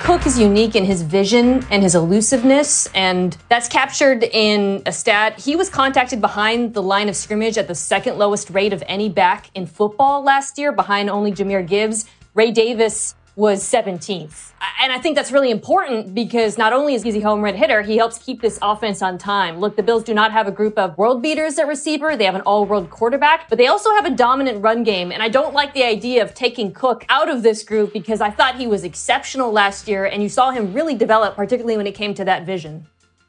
Cook is unique in his vision and his elusiveness, and that's captured in a stat. He was contacted behind the line of scrimmage at the second lowest rate of any back in football last year, behind only Jahmyr Gibbs. Ray Davis was 17th. And I think that's really important because not only is he a home run hitter, he helps keep this offense on time. Look, the Bills do not have a group of world beaters at receiver. They have an all-world quarterback, but they also have a dominant run game. And I don't like the idea of taking Cook out of this group because I thought he was exceptional last year, and you saw him really develop, particularly when it came to that vision.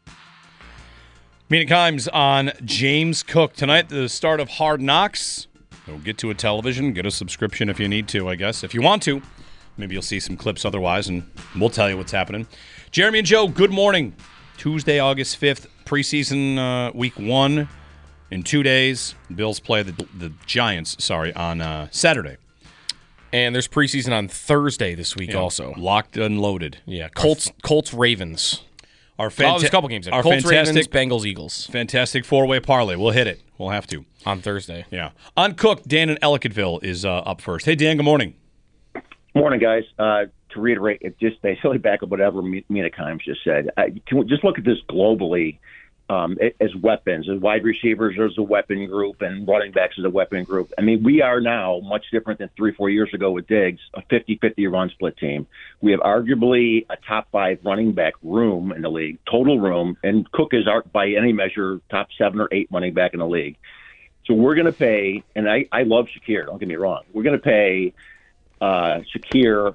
Mina Kimes on James Cook. Tonight, the start of Hard Knocks. Go get to a television, get a subscription if you need to, I guess. If you want to. Maybe you'll see some clips otherwise, and we'll tell you what's happening. Jeremy and Joe, good morning. Tuesday, August 5th, preseason week 1 in 2 days. Bills play the Giants, on Saturday. And there's preseason on Thursday this week also. Locked and loaded. Yeah, Colts, Ravens. There's a couple games in. Colts, Ravens, Bengals, Eagles. Fantastic four-way parlay. We'll hit it. We'll have to. On Thursday. Yeah. On Cook, Dan in Ellicottville is up first. Hey, Dan, good morning. Morning, guys. To reiterate, just basically back up whatever Mina Kimes just said. Just look at this globally as weapons, as wide receivers as a weapon group, and running backs as a weapon group. I mean, we are now much different than 3-4 years ago with Diggs, a 50-50 run split team. We have arguably a top 5 running back room in the league, total room, and Cook is, by any measure, top 7 or 8 running back in the league. So we're going to pay, and I love Shakir, don't get me wrong, we're going to pay Shakir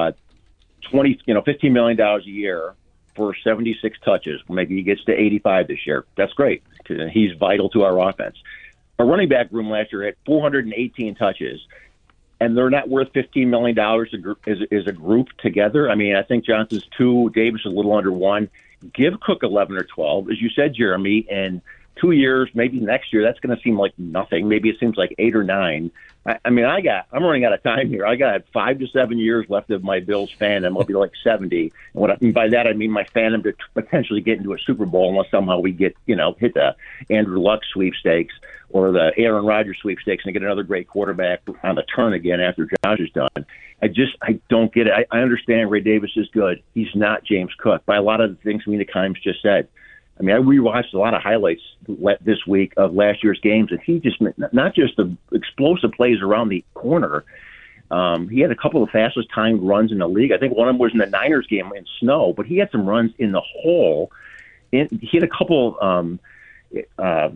$15 million a year for 76 touches. Maybe he gets to 85 this year. That's great. He's vital to our offense. Our running back room last year had 418 touches, and they're not worth $15 million as a group together. I mean, I think Johnson's 2, Davis is a little under 1. Give Cook 11 or 12. As you said, Jeremy, in 2 years, maybe next year, that's going to seem like nothing. Maybe it seems like 8 or 9. I'm running out of time here. I got 5 to 7 years left of my Bills fandom. I'll be like 70. And by that, I mean my fandom to potentially get into a Super Bowl unless somehow we get, hit the Andrew Luck sweepstakes or the Aaron Rodgers sweepstakes and get another great quarterback on the turn again after Josh is done. I don't get it. I understand Ray Davis is good. He's not James Cook by a lot of the things Mina Kimes just said. I mean, I rewatched a lot of highlights this week of last year's games, and he just, not just the explosive plays around the corner, he had a couple of fastest timed runs in the league. I think one of them was in the Niners game in snow, but he had some runs in the hole. He had a couple, who's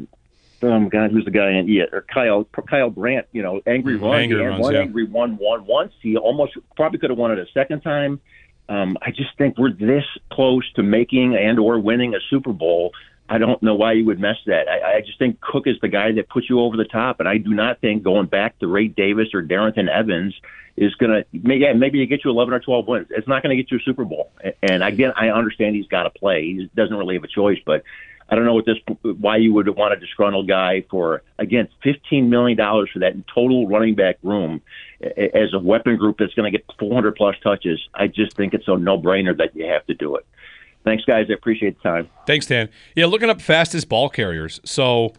the guy in, Kyle Brandt, angry runs. Angry runs, one yeah. angry one once. He almost probably could have won it a second time. I just think we're this close to making and or winning a Super Bowl. I don't know why you would mess that. I just think Cook is the guy that puts you over the top, and I do not think going back to Ray Davis or Darrington Evans is going to maybe get you 11 or 12 wins. It's not going to get you a Super Bowl. And again, I understand he's got to play. He doesn't really have a choice, but I don't know why you would want a disgruntled guy for, again, $15 million for that total running back room as a weapon group that's going to get 400-plus touches. I just think it's a no-brainer that you have to do it. Thanks, guys. I appreciate the time. Thanks, Dan. Yeah, looking up fastest ball carriers. So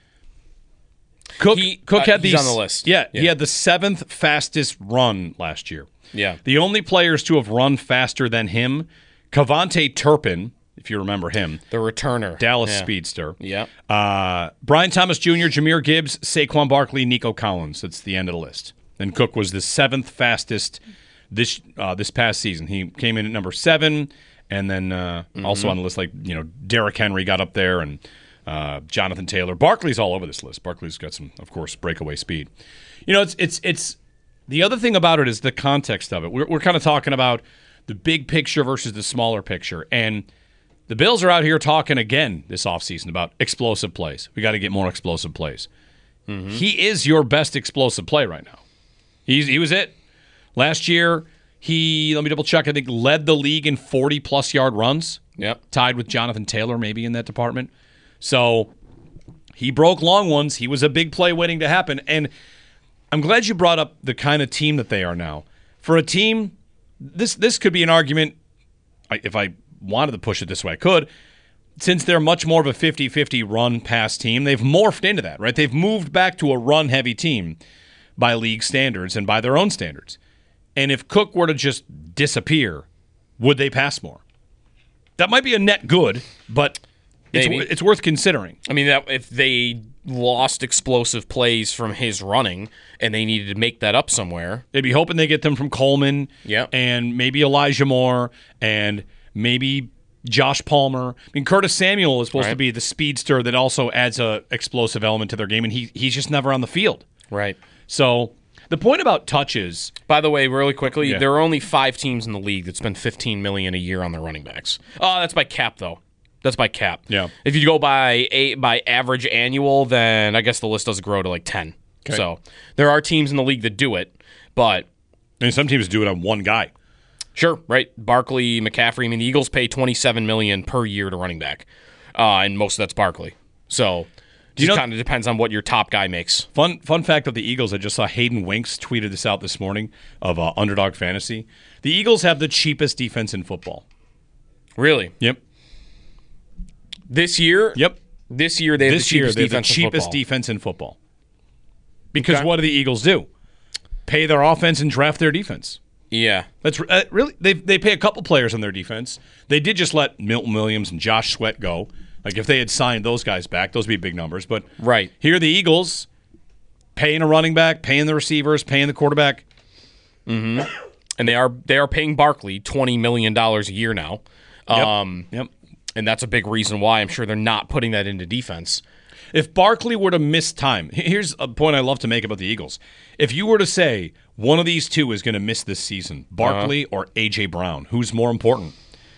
Cook had these he's on the list. Yeah, he had the 7th fastest run last year. Yeah. The only players to have run faster than him, Kevontae Turpin, if you remember him. The returner. Dallas speedster. Yeah. Brian Thomas Jr., Jahmyr Gibbs, Saquon Barkley, Nico Collins. That's the end of the list. And Cook was the 7th fastest this past season. He came in at number 7, and then also on the list, Derrick Henry got up there, and Jonathan Taylor. Barkley's all over this list. Barkley's got some, of course, breakaway speed. It's the other thing about it is the context of it. We're kind of talking about the big picture versus the smaller picture, and the Bills are out here talking again this offseason about explosive plays. We got to get more explosive plays. Mm-hmm. He is your best explosive play right now. He was it. Last year, he, let me double check, I think led the league in 40-plus yard runs. Yep. Tied with Jonathan Taylor maybe in that department. So he broke long ones. He was a big play waiting to happen. And I'm glad you brought up the kind of team that they are now. For a team, this could be an argument, if I wanted to push it this way, I could. Since they're much more of a 50-50 run-pass team, they've morphed into that, right? They've moved back to a run-heavy team by league standards and by their own standards. And if Cook were to just disappear, would they pass more? That might be a net good, but it's worth considering. I mean, that if they lost explosive plays from his running and they needed to make that up somewhere, they'd be hoping they get them from Coleman Yep. and maybe Elijah Moore and maybe Josh Palmer. I mean, Curtis Samuel is supposed to be the speedster that also adds a explosive element to their game, and he's just never on the field. right? So the point about touches, By the way, really quickly, Yeah. there are only 5 teams in the league that spend $15 million a year on their running backs. Oh, that's by cap though. That's by cap. Yeah. If you go by average annual, then I guess the list doesn't grow to like 10. Okay. So there are teams in the league that do it, but I mean, some teams do it on one guy. sure, right? Barkley, McCaffrey. I mean, the Eagles pay $27 million per year to running back, and most of that's Barkley. So it just kind of depends on what your top guy makes. Fun fact of the Eagles, I just saw Hayden Winks tweeted this out this morning of Underdog Fantasy. The Eagles have the cheapest defense in football. Really? Yep. This year? Yep. This year they have the cheapest defense in cheapest football. defense in football. Because Okay. what do the Eagles do? Pay their offense and draft their defense. Yeah. That's really they pay a couple players on their defense. They did just let Milton Williams and Josh Sweat go. Like if they had signed those guys back, those would be big numbers. But Right. here, the Eagles paying a running back, paying the receivers, paying the quarterback. And they are paying Barkley $20 million a year now. Yep. And that's a big reason why I'm sure they're not putting that into defense. If Barkley were to miss time, here's a point I love to make about the Eagles. If you were to say one of these two is going to miss this season, Barkley or A.J. Brown, who's more important?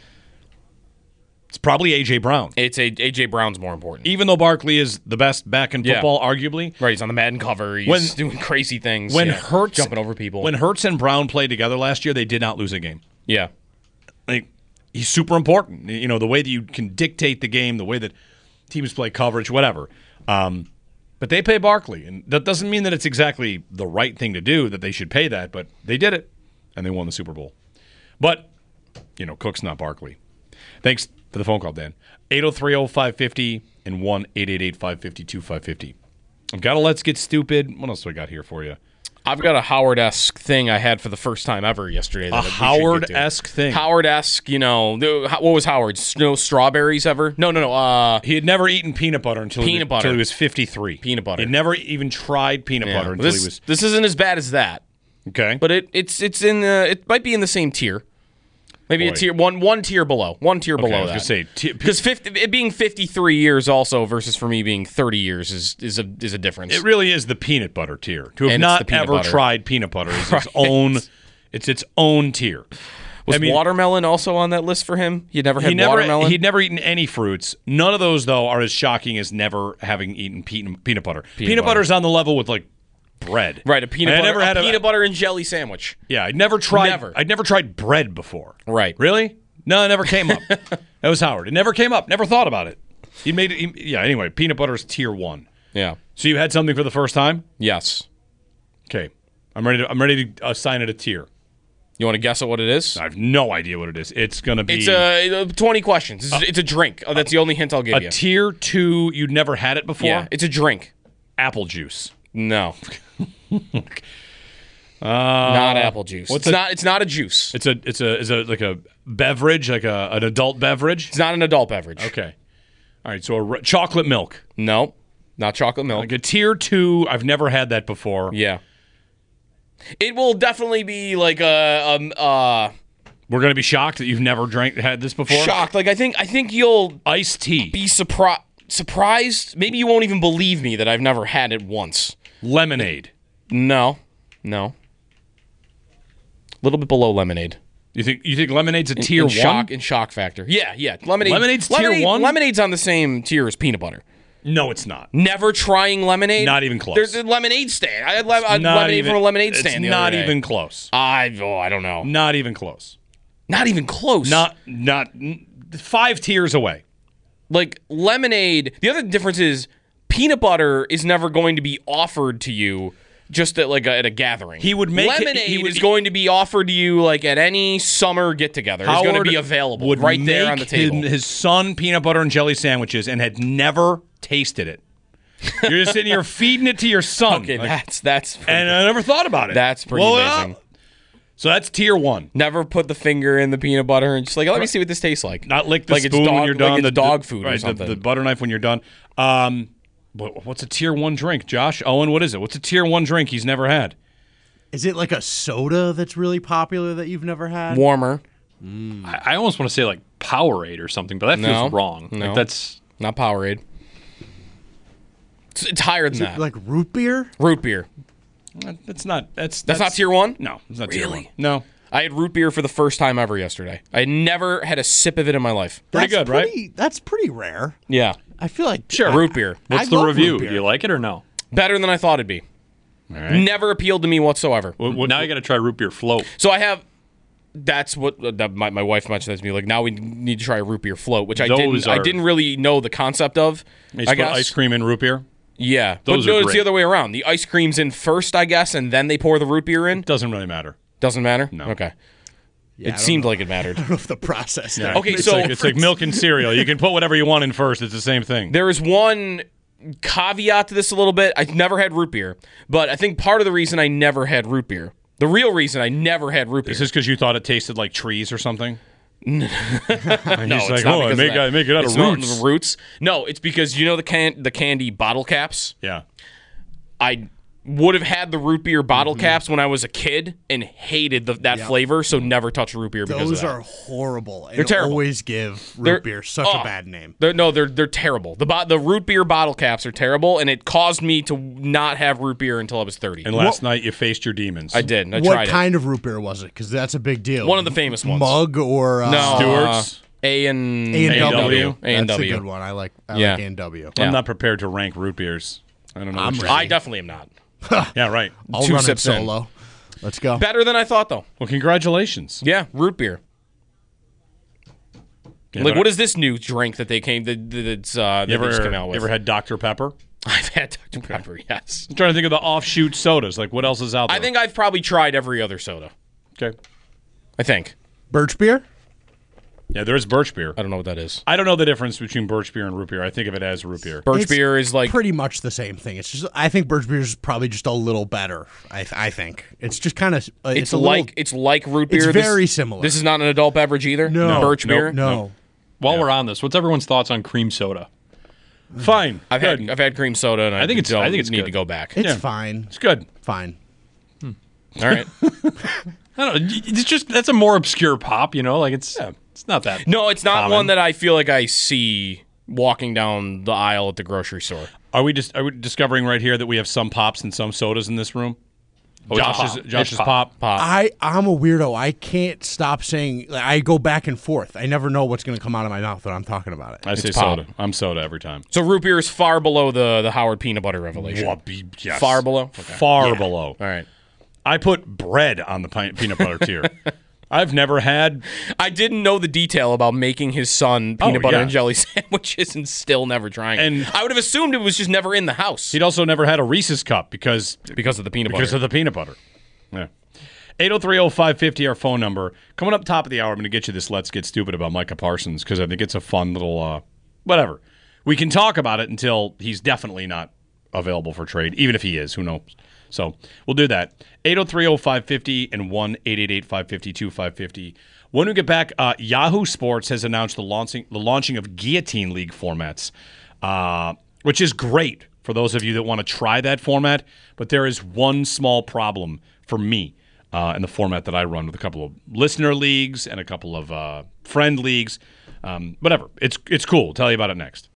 It's probably A.J. Brown. It's A.J. Brown's more important. Even though Barkley is the best back in football, arguably. Right, he's on the Madden cover. He's doing crazy things. When Hurts jumping over people. When Hurts and Brown played together last year, they did not lose a game. yeah. Like, he's super important. You know, the way that you can dictate the game, the way that teams play coverage, whatever. But they pay Barkley, and that doesn't mean that it's exactly the right thing to do, that they should pay that, but they did it, and they won the Super Bowl. But, you know, Cook's not Barkley. Thanks for the phone call, Dan. 803-0550 and 1-888-552-550. I've got a Let's Get Stupid. What else do I got here for you? I've got a Howard-esque thing I had for the first time ever yesterday. A Howard-esque thing? Howard-esque, you know. What was Howard's? No strawberries ever? No. He had never eaten peanut butter until he was 53. Peanut butter. He'd never even tried peanut butter until he was... This isn't as bad as that. Okay. But it's in the... It might be in the same tier. Maybe a tier one tier below. One tier below I was that. going to say... Because it being 53 years also versus for me being 30 years is a difference. It really is the peanut butter tier. To have And it's the not peanut ever butter. tried peanut butter is its own tier. Was watermelon also on that list for him? He'd never had He'd watermelon? never eaten any fruits. None of those, though, are as shocking as never having eaten peanut butter. Peanut butter's on the level with, like, bread. Right, a peanut peanut butter and jelly sandwich. Yeah, I'd never tried Never. I'd never tried bread before. Right. Really? No, it never came up. That was Howard. It never came up. Never thought about it. Anyway, peanut butter is tier 1. Yeah. So you had something for the first time? Yes. Okay. I'm ready to assign it a tier. You want to guess at what it is? I have no idea what it is. It's going to be It's 20 questions. It's a drink. Oh, that's the only hint I'll give you. a tier 2. You'd never had it before? Yeah, it's a drink. Apple juice. No. Not apple juice. It's not a juice. It's a like a beverage, like an adult beverage. It's not an adult beverage. Okay. All right. So chocolate milk. No, not chocolate milk. Like a tier 2. I've never had that before. Yeah. It will definitely be like a We're gonna be shocked that you've never had this before. shocked. Like I think you'll Iced tea. be surprised. Maybe you won't even believe me that I've never had it once. Lemonade. No. A little bit below lemonade. You think lemonade's a tier 1? In shock factor. Yeah. Lemonade's tier 1? Lemonade's on the same tier as peanut butter. No, it's not. Never trying lemonade? Not even close. There's a lemonade stand. I had lemonade from a lemonade stand. It's not even close. I don't know. Not even close. Not even close. Not 5 tiers away. Like lemonade. The other difference is peanut butter is never going to be offered to you just at at a gathering. He would make lemonade is going to be offered to you like at any summer get together. It's going to be available would right there on the table. His son peanut butter and jelly sandwiches and had never tasted it. You're just sitting here feeding it to your son. Okay, like, that's pretty and I never thought about it. That's pretty amazing. So that's tier 1. Never put the finger in the peanut butter and just like, let me see what this tastes like. Not lick the like spoon it's dog, when you're done. Like it's dog food right, or something. The butter knife when you're done. What's a tier 1 drink, Josh? Owen, what is it? What's a tier 1 drink he's never had? Is it like a soda that's really popular that you've never had? Warmer. I almost want to say like Powerade or something, but that feels wrong. No. Like that's not Powerade. It's higher than that. Like root beer? Root beer. That's not tier 1? No, it's not tier 1. Really? No. I had root beer for the first time ever yesterday. I never had a sip of it in my life. Pretty good, right? That's pretty rare. Yeah. I feel like Root beer. what's I the love review? root Do beer. you like it or no? Better than I thought it'd be. All right. Never appealed to me whatsoever. Now you got to try root beer float. So I have. That's what my wife mentioned that to me. Like, now we need to try a root beer float, which I didn't really know the concept of. You just put ice cream in root beer? Yeah. Those but are no, it's great. the other way around. The ice cream's in first, I guess, and then they pour the root beer in. Doesn't really matter. Doesn't matter? No. Okay. Yeah, I It don't seemed know. like it mattered. I don't know if the process. Yeah. Okay, it's so- it's like milk and cereal. You can put whatever you want in first. It's the same thing. There is one caveat to this a little bit. I've never had root beer, but I think part of the reason I never had root beer, the real reason I never had root beer, Is this because you thought it tasted like trees or something? no, He's it's like, not oh, because I of make that. it out It's of not roots. Roots? No, it's because you know the candy bottle caps. Yeah. I would have had the root beer bottle caps when I was a kid and hated that flavor, so never touch root beer because Those of that. are horrible. They're terrible. Always give root They're- beer such a bad name. They're terrible. The root beer bottle caps are terrible, and it caused me to not have root beer until I was 30. And last night you faced your demons. I did. I What tried kind of root beer was it? Because that's a big deal. One of the famous ones. Mug or No. Stewart's? A and A&W. A&W. That's a good one. I like Yeah. A&W. Yeah. I'm not prepared to rank root beers. I don't know. I'm what ready. I definitely am not. Yeah, right. I'll Two run it sips in. solo. Let's go. Better than I thought, though. Well, congratulations. Yeah, root beer. Yeah, Like, but what is this new drink that they came that they just came out you with? ever had Dr. Pepper? I've had Dr. Pepper, yes. I'm trying to think of the offshoot sodas. Like, what else is out there? I think I've probably tried every other soda. Okay. I think. Birch beer? Yeah, there is birch beer. I don't know what that is. I don't know the difference between birch beer and root beer. I think of it as root beer. Birch It's beer is like Pretty much the same thing. It's just I think birch beer is probably just a little better. I think it's just kind of it's a like little, it's like root beer. It's This- very similar. This is not an adult beverage either. No. Birch Nope. beer. No. While we're on this, what's everyone's thoughts on cream soda? Fine. I've Good. had cream soda, and I think it's- don't I think it's need good. to go back. It's Yeah. fine. It's good. Fine. All right. I don't know. It's just that's a more obscure pop, you know. Like it's not that. No, it's not common. one that I feel like I see walking down the aisle at the grocery store. Are we discovering right here that we have some pops and some sodas in this room? Oh, it's pop. Josh's It's pop. I'm a weirdo. I can't stop saying. Like, I go back and forth. I never know what's going to come out of my mouth when I'm talking about it. I say pop. soda. I'm soda every time. So root beer is far below the Howard peanut butter revelation. Yes. Far below? Okay. Far below. All right. I put bread on the peanut butter tier. I've never had. I didn't know the detail about making his son peanut butter yeah. and jelly sandwiches and still never trying it. And- I would have assumed it was just never in the house He'd also never had a Reese's cup because of the peanut of butter. the peanut butter. Yeah. 803-0550, our phone number. Coming up top of the hour, I'm going to get you this Let's Get Stupid about Micah Parsons because I think it's a fun little, whatever. We can talk about it until he's definitely not available for trade, even if he is. Who knows? So we'll do that. 803-0550 and 1-888-550-2550. When we get back, Yahoo Sports has announced the launching of Guillotine League formats, which is great for those of you that want to try that format. But there is one small problem for me in the format that I run with a couple of listener leagues and a couple of friend leagues. Whatever. It's cool. I'll tell you about it next.